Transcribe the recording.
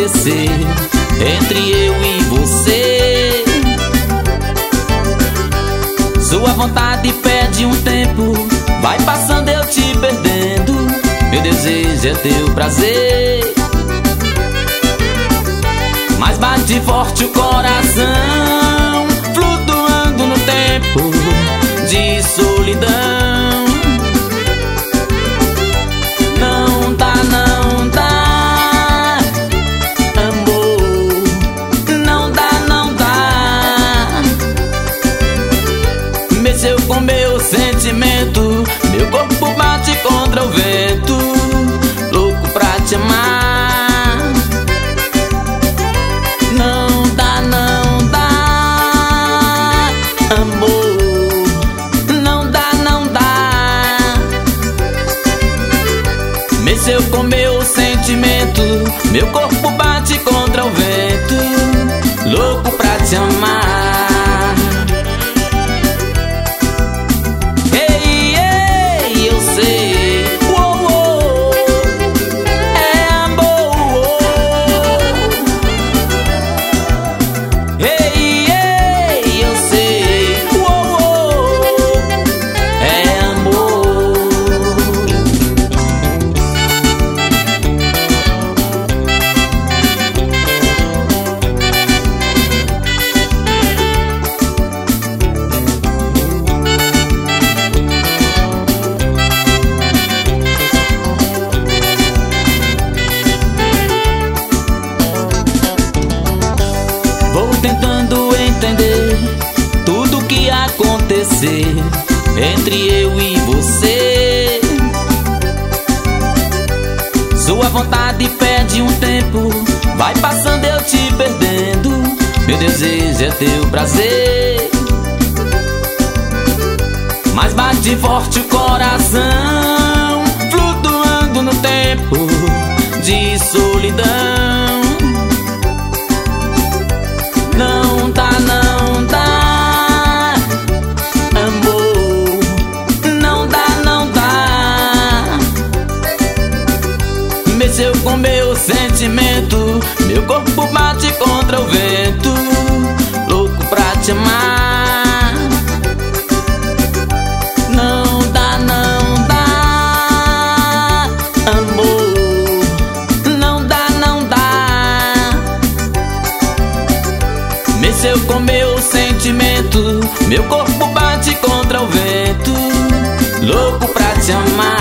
acontecer entre eu e você. Sua vontade pede um tempo, vai passando eu te perdendo. Meu desejo é teu prazer, mas bate forte o coração, flutuando no tempo de solidão. Não dá, não dá, amor, não dá, não dá. Mexeu com meu sentimento, meu corpo bate contra o vento, louco pra te amar. Não dá, não dá, amor, não dá, não dá. Mexeu com meu sentimento, meu corpo bate contra o vento, louco pra te amar. Vou tentando entender tudo que acontecer entre eu e você. Sua vontade pede um tempo, vai passando eu te perdendo. Meu desejo é teu prazer, mas bate forte o coração, flutuando no tempo de solidão. Não dá, não dá, amor, não dá, não dá. Mexeu com meu sentimento, meu corpo bate contra o vento, louco pra te amar. Não dá, não dá, amor, não dá, não dá. Mexeu com meu sentimento, meu corpo bate contra o vento, louco pra te amar.